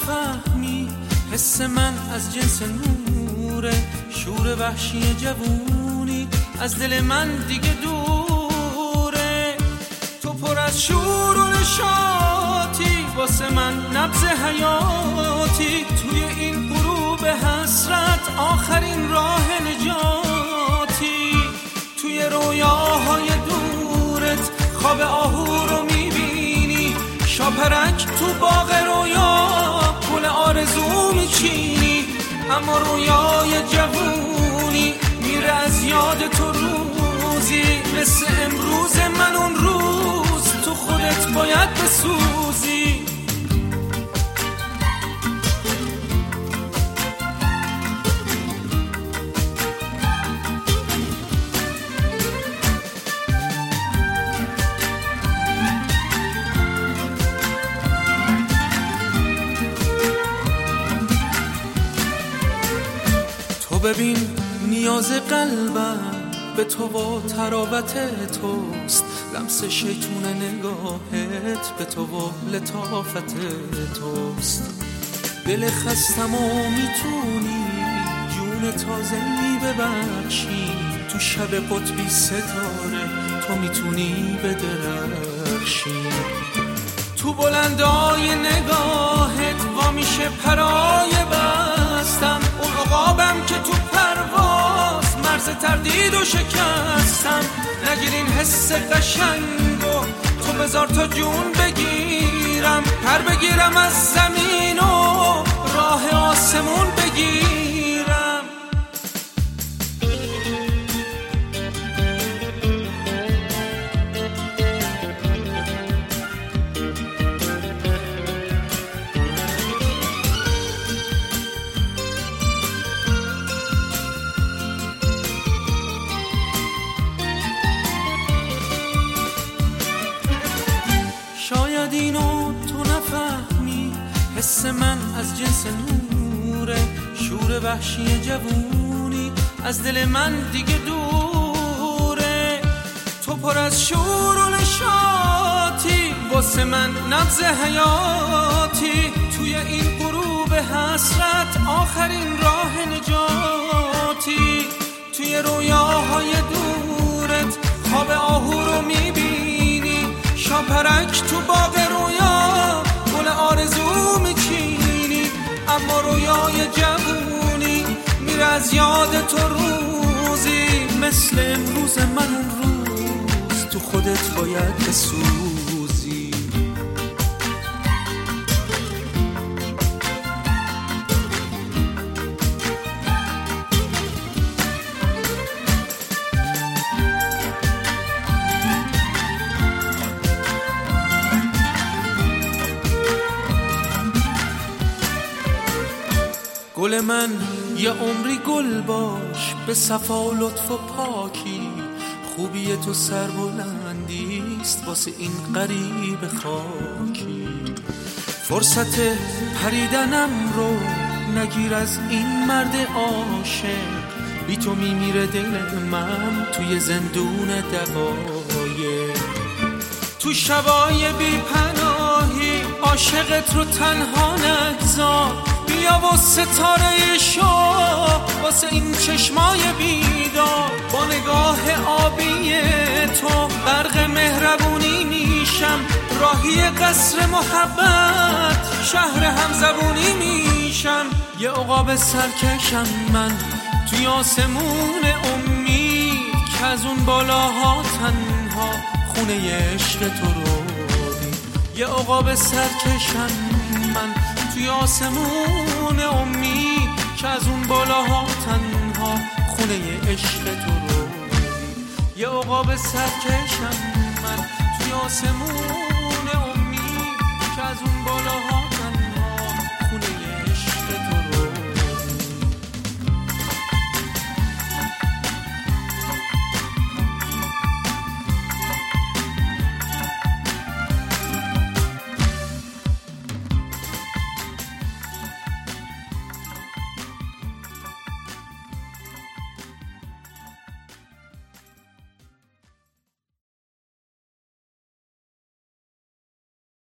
نفهمی حس من از جنس نوره، شور وحشی جوونی از دل من دیگه دوره. تو پر از شور و نشاطی واسه من نبض حیاتی، توی این غروب حسرت آخرین راه نجاتی. توی رویاهای دورت خواب آهو رو میبینی، شاپرک تو باغ رویا گل آرزو میچینی. اما رویای جوونی میره از یاد تو روزی، مثل امروز من اون روز تو خودت باید بسوزی. ببین نیاز قلبم به تو و تراوت توست، لمس شیطون نگاهت به تو و لطافت توست. دل خستم و میتونی جون تازه‌ای ببخشی، تو شب قطبی ستاره تو میتونی بدرخشی. تو بلندای نگاهت وا میشه پرای بستم، اون عقابم که تو پرواز مرز تردید و شکستم. نگیرین حس قشنگو تو بذار تا جون بگیرم، پر بگیرم از زمین و راه آسمون بگیرم. شاید اینو تو نفهمی حس من از جنس نوره، شور وحشی جوونی از دل من دیگه دوره. تو پر از شور و نشاطی واسه من نبض حیاتی، توی این غروب حسرت آخرین راه نجاتی. توی رویاهای دورت خواب آهو رو میبینی، شاپرک تو باغ رویا گل آرزو میچینی. اما رویای جوونی میره از یاد تو روزی، مثل امروز من اون روز تو خودت باید بسوزی. گل من یه عمری گل باش به صفا و لطف و پاکی، خوبی تو سربلندیست واسه این غریب خاکی. فرصت پریدنم رو نگیر از این مرد عاشق، بی تو میمیره دل من توی زندون دقایق. تو شبای بی پناهی عاشقت رو تنها نگذار، بیا و ستاره شو واسه این چشمای بیدار. با نگاه آبی تو غرق مهربونی میشم، راهی قصر محبت شهر همزبونی میشم. یه عقاب سرکشم من توی آسمون امید، که از اون بالاها تنها خونه عشق تو رو دید. یه عقاب سرکشم من توی آسمون امید، که از اون بالاها تنها خونه عشق تو رو دید. یه عقاب سرکشم من توی آسمون